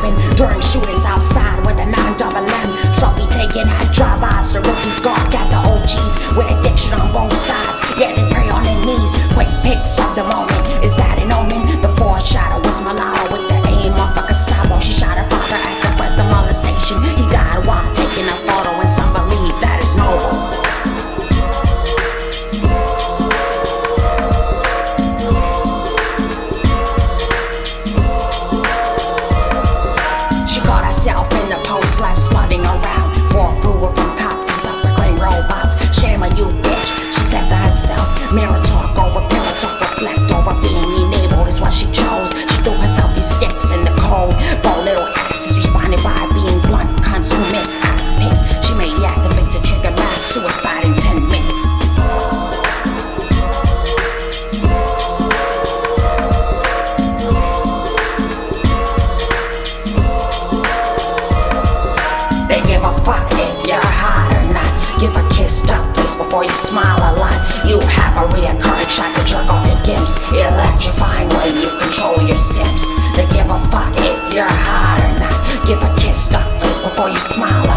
happen during shootings outside with a 9-double-M. Sophie taking out drive-bys, the rookies gawk at the OGs with addiction on both sides. Yeah, they pray on their knees. Quick pics of the moment. Is that an omen? The foreshadow was mulatto with the aim of a Gestapo. She shot her father at the birth of molestation. He died while taking a photo, and some believe that is noble. In the post life sliding around for approval from cops and self-proclaimed robots. Shame on you, bitch, she said to herself. Mirror talk over pillow talk, reflect over being enabled is what she chose. She threw herself these sticks in the cold. Bold little asses responded by being blunt, cunts who miss ass pics. She made the activate to trigger mass suicide in 10 minutes. Give a fuck if you're hot or not. Give a kissed up face before you smile a lot. You have a reoccurring shot to jerk off your gimps. Electrifying when you control your simps. They give a fuck if you're hot or not. Give a kissed up face before you smile a